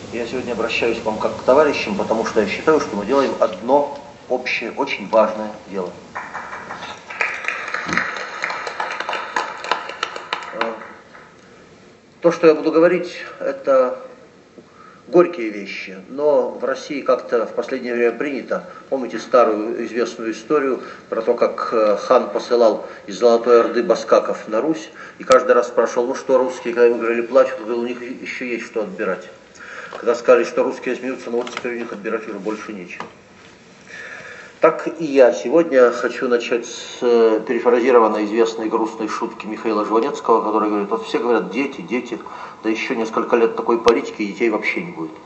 Я сегодня обращаюсь к вам как к товарищам, потому что я считаю, что мы делаем одно общее, очень важное дело. То, что я буду говорить, это горькие вещи, но в России как-то в последнее время принято. Помните старую известную историю про то, как хан посылал из Золотой Орды баскаков на Русь, и каждый раз спрашивал, ну что русские, когда ему говорили, плачут, говорил, у них еще есть что отбирать. Когда сказали, что русские смеются, ну вот теперь у них отбирать уже больше нечего. Так и я сегодня хочу начать с перефразированной известной грустной шутки Михаила Жванецкого, который говорит, вот все говорят, дети, дети, да еще несколько лет такой политики, и детей вообще не будет.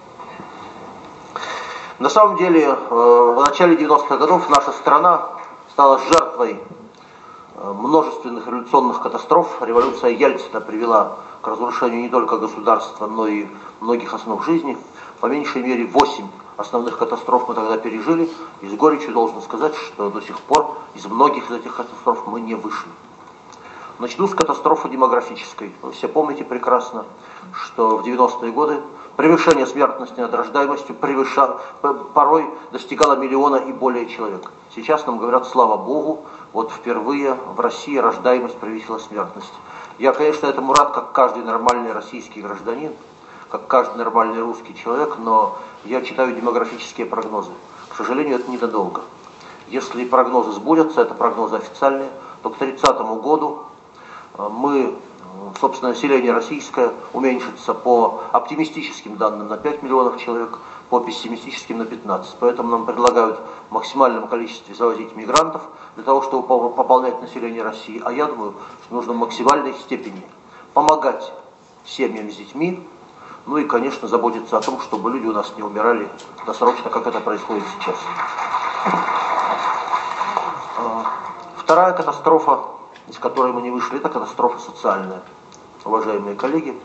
На самом деле, в начале 90-х годов наша страна стала жертвой множественных революционных катастроф. Революция Ельцина привела к разрушению не только государства, но и многих основ жизни. По меньшей мере 8 основных катастроф мы тогда пережили. И с горечью должен сказать, что до сих пор из многих из этих катастроф мы не вышли. Начну с катастрофы демографической. Вы все помните прекрасно, что в 90-е годы превышение смертности над рождаемостью порой достигало 1 миллиона и более человек. Сейчас нам говорят, слава Богу, вот впервые в России рождаемость превысила смертность. Я, конечно, этому рад, как каждый нормальный российский гражданин, как каждый нормальный русский человек, но я читаю демографические прогнозы. К сожалению, это ненадолго. Если прогнозы сбудятся, это прогнозы официальные, то к 30 году собственно, население российское уменьшится по оптимистическим данным на 5 миллионов человек, по пессимистическим на 15. Поэтому нам предлагают в максимальном количестве завозить мигрантов для того, чтобы пополнять население России. А я думаю, что нужно в максимальной степени помогать семьям с детьми, ну и, конечно, заботиться о том, чтобы люди у нас не умирали досрочно, как это происходит сейчас. Вторая катастрофа, из которой мы не вышли, это катастрофа социальная, уважаемые коллеги.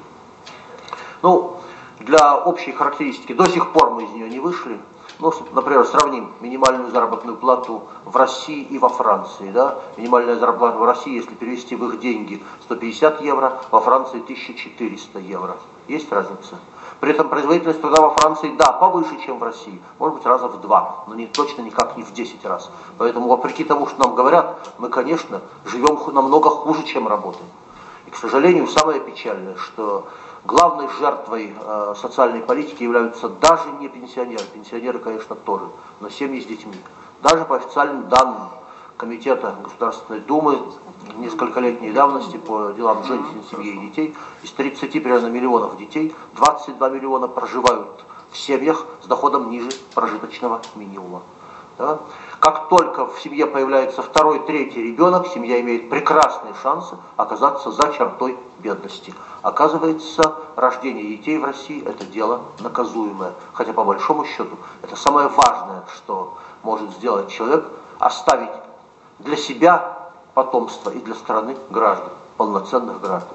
Для общей характеристики, до сих пор мы из нее не вышли. Например, сравним минимальную заработную плату в России и во Франции. Да? Минимальная зарплата в России, если перевести в их деньги, 150 евро, во Франции 1400 евро. Есть разница? При этом производительность труда во Франции, да, повыше, чем в России. Может быть, раза в 2, но точно никак не в 10 раз. Поэтому, вопреки тому, что нам говорят, мы, конечно, живем намного хуже, чем работаем. И, к сожалению, самое печальное, что главной жертвой социальной политики являются даже не пенсионеры. Пенсионеры, конечно, тоже, но семьи с детьми. Даже по официальным данным Комитета Государственной Думы нескольколетней давности по делам женщин, семьи и детей, из 30 примерно миллионов детей 22 миллиона проживают в семьях с доходом ниже прожиточного минимума. Да? Как только в семье появляется второй, третий ребенок, семья имеет прекрасные шансы оказаться за чертой бедности. Оказывается, рождение детей в России – это дело наказуемое. Хотя, по большому счету, это самое важное, что может сделать человек – оставить для себя потомство и для страны граждан, полноценных граждан.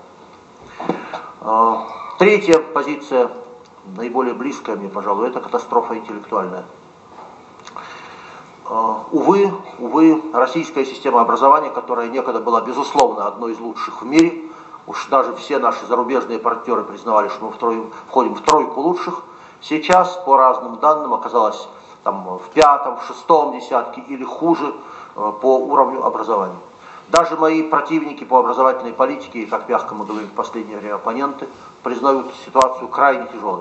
Третья позиция, наиболее близкая мне, пожалуй, это катастрофа интеллектуальная. Увы, российская система образования, которая некогда была, безусловно, одной из лучших в мире, уж даже все наши зарубежные партнеры признавали, что мы входим в тройку лучших, сейчас, по разным данным, оказалась в 5-м, 6-м десятке или хуже по уровню образования. Даже мои противники по образовательной политике, как мягко мы говорим в последнее время оппоненты, признают ситуацию крайне тяжелой.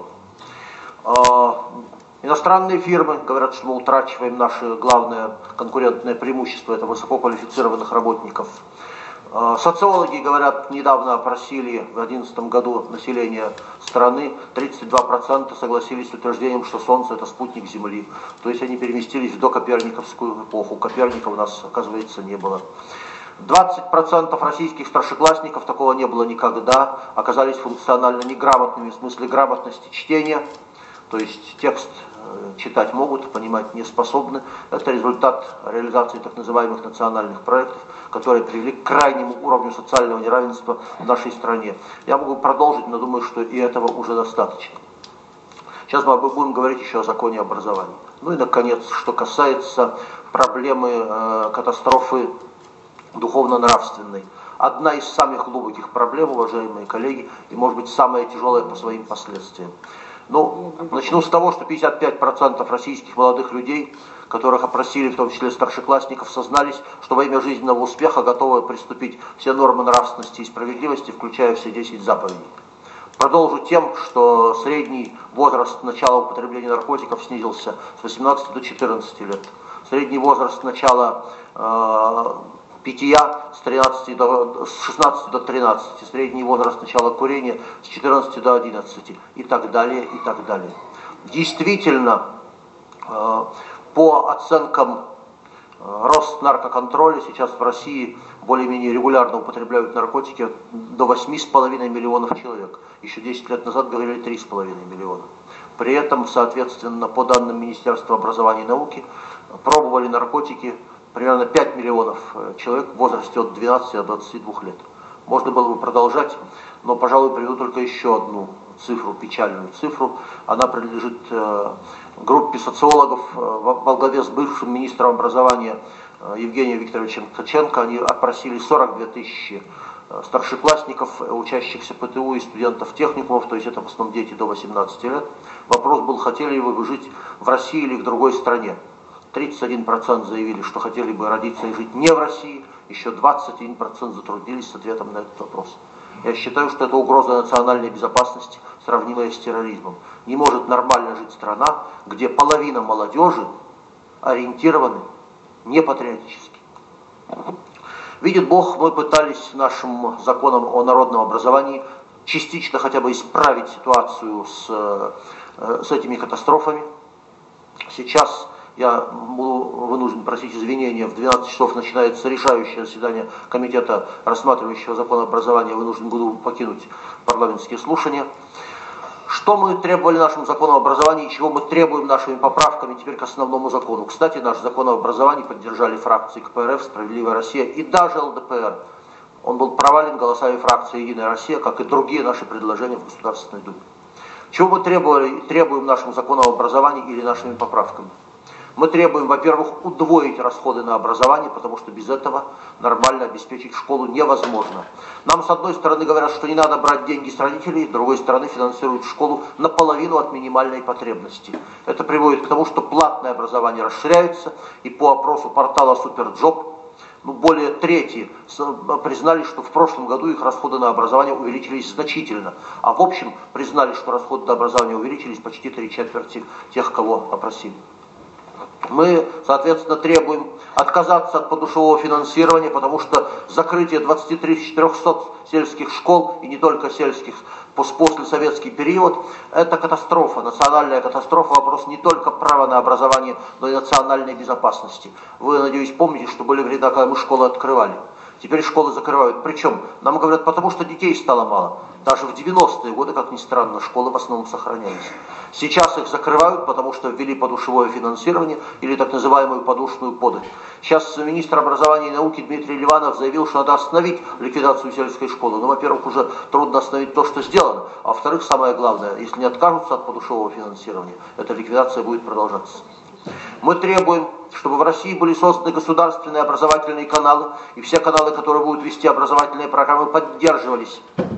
Иностранные фирмы говорят, что мы утрачиваем наше главное конкурентное преимущество, это высококвалифицированных работников. Социологи, говорят, недавно опросили в 2011 году население страны, 32% согласились с утверждением, что Солнце это спутник Земли. То есть они переместились в докоперниковскую эпоху. Коперника у нас, оказывается, не было. 20% российских старшеклассников, такого не было никогда, оказались функционально неграмотными в смысле грамотности чтения. То есть текст читать могут, понимать не способны. Это результат реализации так называемых национальных проектов, которые привели к крайнему уровню социального неравенства в нашей стране. Я могу продолжить, но думаю, что и этого уже достаточно. Сейчас мы будем говорить еще о законе образования. Ну и, наконец, что касается проблемы катастрофы духовно-нравственной. Одна из самых глубоких проблем, уважаемые коллеги, и, может быть, самая тяжелая по своим последствиям. Ну, начну с того, что 55% российских молодых людей, которых опросили, в том числе старшеклассников, сознались, что во имя жизненного успеха готовы приступить все нормы нравственности и справедливости, включая все 10 заповедей. Продолжу тем, что средний возраст начала употребления наркотиков снизился с 18 до 14 лет. Средний возраст начала питья с 16 до 13, средний возраст начала курения с 14 до 11 и так далее, и так далее. Действительно, по оценкам Роснаркоконтроля сейчас в России более-менее регулярно употребляют наркотики до 8,5 миллионов человек. Еще 10 лет назад говорили 3,5 миллиона. При этом, соответственно, по данным Министерства образования и науки, пробовали наркотики примерно 5 миллионов человек в возрасте от 12 до 22 лет. Можно было бы продолжать, но, пожалуй, приведу только еще одну цифру, печальную цифру. Она принадлежит группе социологов во главе с бывшим министром образования Евгением Викторовичем Ткаченко. Они опросили 42 тысячи старшеклассников, учащихся ПТУ и студентов техникумов, то есть это в основном дети до 18 лет. Вопрос был, хотели ли вы жить в России или в другой стране. 31% заявили, что хотели бы родиться и жить не в России, еще 21% затруднились с ответом на этот вопрос. Я считаю, что это угроза национальной безопасности, сравнимая с терроризмом. Не может нормально жить страна, где половина молодежи ориентированы не патриотически. Видит Бог, мы пытались нашим законом о народном образовании частично хотя бы исправить ситуацию с этими катастрофами. Сейчас я буду вынужден просить извинения. В 12 часов начинается решающее заседание комитета, рассматривающего закон образования. Вынужден буду покинуть парламентские слушания. Что мы требовали нашему закону образования и чего мы требуем нашими поправками теперь к основному закону? Кстати, наш закон об образовании поддержали фракции КПРФ, «Справедливая Россия» и даже ЛДПР. Он был провален голосами фракции «Единая Россия», как и другие наши предложения в Государственной Думе. Чего мы требуем нашему закону об образовании или нашими поправками? Мы требуем, во-первых, удвоить расходы на образование, потому что без этого нормально обеспечить школу невозможно. Нам, с одной стороны, говорят, что не надо брать деньги с родителей, с другой стороны, финансируют школу наполовину от минимальной потребности. Это приводит к тому, что платное образование расширяется, и по опросу портала Суперджоп, более трети признали, что в прошлом году их расходы на образование увеличились значительно. А в общем, признали, что расходы на образование увеличились почти 3/4 тех, кого опросили. Мы, соответственно, требуем отказаться от подушевого финансирования, потому что закрытие 23 400 сельских школ, и не только сельских, послесоветский период, это катастрофа, национальная катастрофа, вопрос не только права на образование, но и национальной безопасности. Вы, надеюсь, помните, что были времена, когда мы школы открывали. Теперь школы закрывают. Причем, нам говорят, потому что детей стало мало. Даже в 90-е годы, как ни странно, школы в основном сохранялись. Сейчас их закрывают, потому что ввели подушевое финансирование или так называемую подушную подать. Сейчас министр образования и науки Дмитрий Ливанов заявил, что надо остановить ликвидацию сельской школы. Ну, во-первых, уже трудно остановить то, что сделано. А во-вторых, самое главное, если не откажутся от подушевого финансирования, эта ликвидация будет продолжаться. Мы требуем, чтобы в России были созданы государственные образовательные каналы, и все каналы, которые будут вести образовательные программы, поддерживались,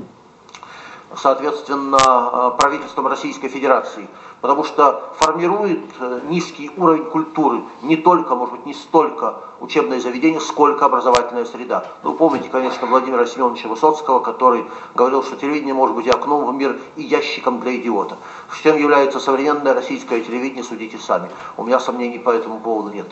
соответственно, правительством Российской Федерации. Потому что формирует низкий уровень культуры не только, может быть, не столько учебное заведение, сколько образовательная среда. Вы помните, конечно, Владимира Семеновича Высоцкого, который говорил, что телевидение может быть и окном в мир, и ящиком для идиота. Чем является современное российское телевидение, судите сами. У меня сомнений по этому поводу нет.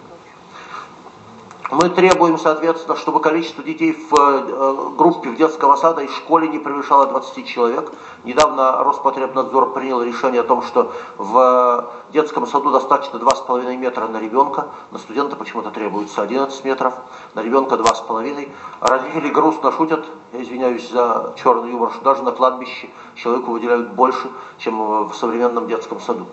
Мы требуем, соответственно, чтобы количество детей в группе в детского сада и школе не превышало 20 человек. Недавно Роспотребнадзор принял решение о том, что в детском саду достаточно 2,5 метра на ребенка, на студента почему-то требуется 11 метров, на ребенка 2,5. Родители грустно шутят, я извиняюсь за черный юмор, что даже на кладбище человеку выделяют больше, чем в современном детском саду.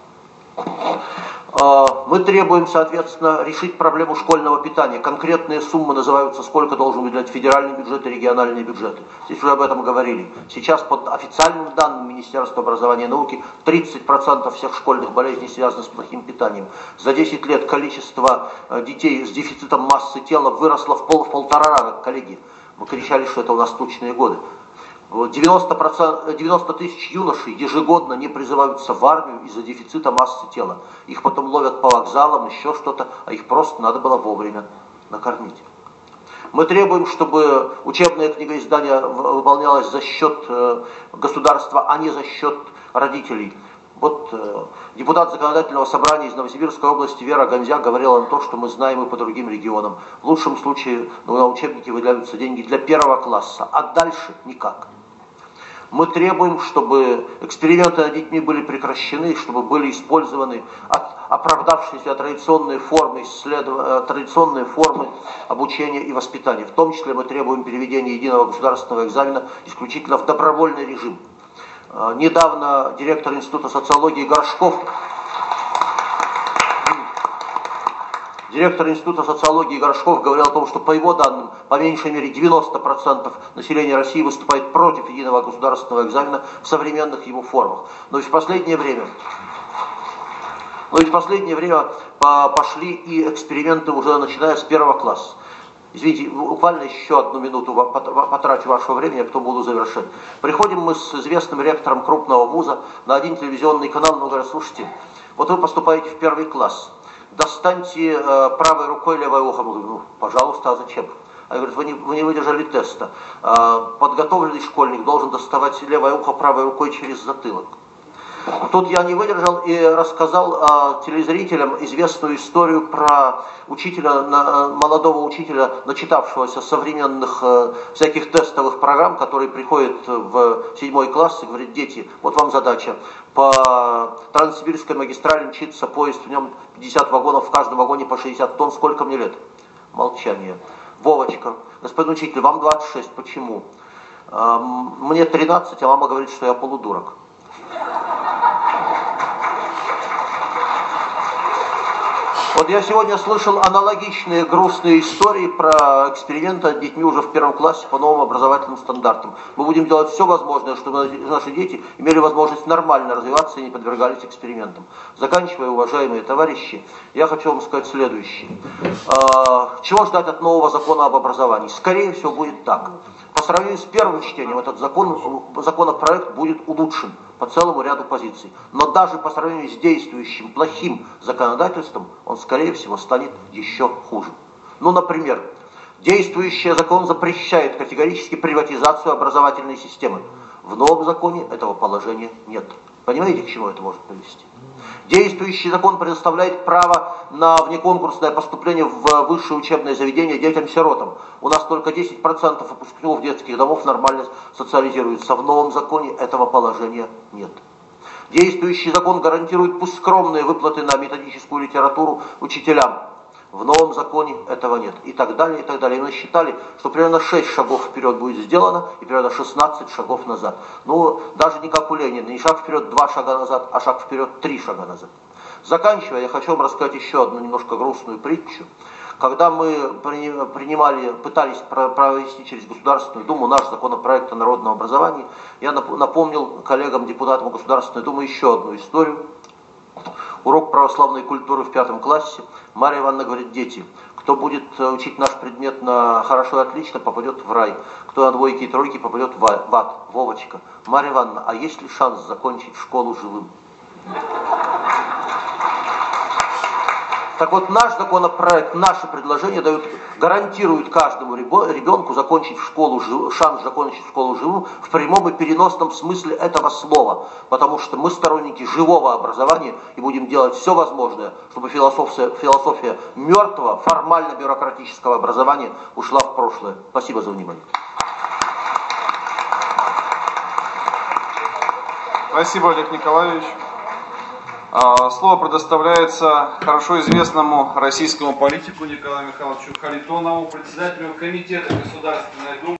Мы требуем, соответственно, решить проблему школьного питания. Конкретные суммы называются, сколько должен выделять федеральный бюджет и региональные бюджеты. Здесь уже об этом говорили. Сейчас под официальным данным Министерства образования и науки 30% всех школьных болезней связаны с плохим питанием. За 10 лет количество детей с дефицитом массы тела выросло в полтора раза, коллеги. Мы кричали, что это у нас тучные годы. 90 тысяч юношей ежегодно не призываются в армию из-за дефицита массы тела. Их потом ловят по вокзалам, еще что-то, а их просто надо было вовремя накормить. Мы требуем, чтобы учебное книгоиздание выполнялось за счет государства, а не за счет родителей. Вот депутат законодательного собрания из Новосибирской области Вера Гонзя говорила на то, что мы знаем и по другим регионам. В лучшем случае на учебники выделяются деньги для 1 класса, а дальше никак. Мы требуем, чтобы эксперименты над детьми были прекращены, чтобы были использованы оправдавшиеся традиционные формы обучения и воспитания. В том числе мы требуем переведения единого государственного экзамена исключительно в добровольный режим. Недавно директор Института социологии Горшков говорил о том, что по его данным, по меньшей мере 90% населения России выступает против единого государственного экзамена в современных его формах. Но ведь в последнее время пошли и эксперименты уже начиная с 1 класса. Извините, буквально еще 1 минуту потрачу вашего времени, а потом буду завершать. Приходим мы с известным ректором крупного вуза на один телевизионный канал, он говорит: слушайте, вот вы поступаете в 1 класс, достаньте правой рукой левое ухо. Мы говорим: ну, пожалуйста, а зачем? А говорит: вы не выдержали теста. Подготовленный школьник должен доставать левое ухо правой рукой через затылок. Тут я не выдержал и рассказал телезрителям известную историю про молодого учителя, начитавшегося современных всяких тестовых программ, который приходит в 7 класс и говорит: дети, вот вам задача. По Транссибирской магистрали мчится поезд, в нем 50 вагонов, в каждом вагоне по 60 тонн. Сколько мне лет? Молчание. Вовочка: господин учитель, вам 26, почему? Мне 13, а мама говорит, что я полудурок. Вот я сегодня слышал аналогичные грустные истории про эксперименты над детьми уже в 1 классе по новым образовательным стандартам. Мы будем делать все возможное, чтобы наши дети имели возможность нормально развиваться и не подвергались экспериментам. Заканчивая, уважаемые товарищи, я хочу вам сказать следующее. Чего ждать от нового закона об образовании? Скорее всего, будет так. По сравнению с первым чтением этот законопроект будет улучшен по целому ряду позиций. Но даже по сравнению с действующим плохим законодательством, он, скорее всего, станет еще хуже. Ну, например, действующий закон запрещает категорически приватизацию образовательной системы. В новом законе этого положения нет. Понимаете, к чему это может привести? Действующий закон предоставляет право на внеконкурсное поступление в высшее учебное заведение детям-сиротам. У нас только 10% выпускников детских домов нормально социализируются. В новом законе этого положения нет. Действующий закон гарантирует пусть скромные выплаты на методическую литературу учителям. В новом законе этого нет. И так далее, и так далее. И мы считали, что примерно 6 шагов вперед будет сделано, и примерно 16 шагов назад. Ну, даже не как у Ленина. Не шаг вперед 2 шага назад, а шаг вперед 3 шага назад. Заканчивая, я хочу вам рассказать еще одну немножко грустную притчу. Когда мы пытались провести через Государственную Думу наш законопроект о народном образовании, я напомнил коллегам-депутатам Государственной Думы еще одну историю. Урок православной культуры в 5 классе. Марья Ивановна говорит: дети, кто будет учить наш предмет на хорошо и отлично, попадет в рай. Кто на 2 и 3 попадет в ад. Вовочка: Марья Ивановна, а есть ли шанс закончить школу живым? Так вот, наш законопроект, наши предложения гарантируют каждому ребенку шанс закончить школу живым в прямом и переносном смысле этого слова. Потому что мы сторонники живого образования и будем делать все возможное, чтобы философия мертвого, формально-бюрократического образования ушла в прошлое. Спасибо за внимание. Спасибо, Олег Николаевич. Слово предоставляется хорошо известному российскому политику Николаю Михайловичу Харитонову, председателю Комитета Государственной Думы.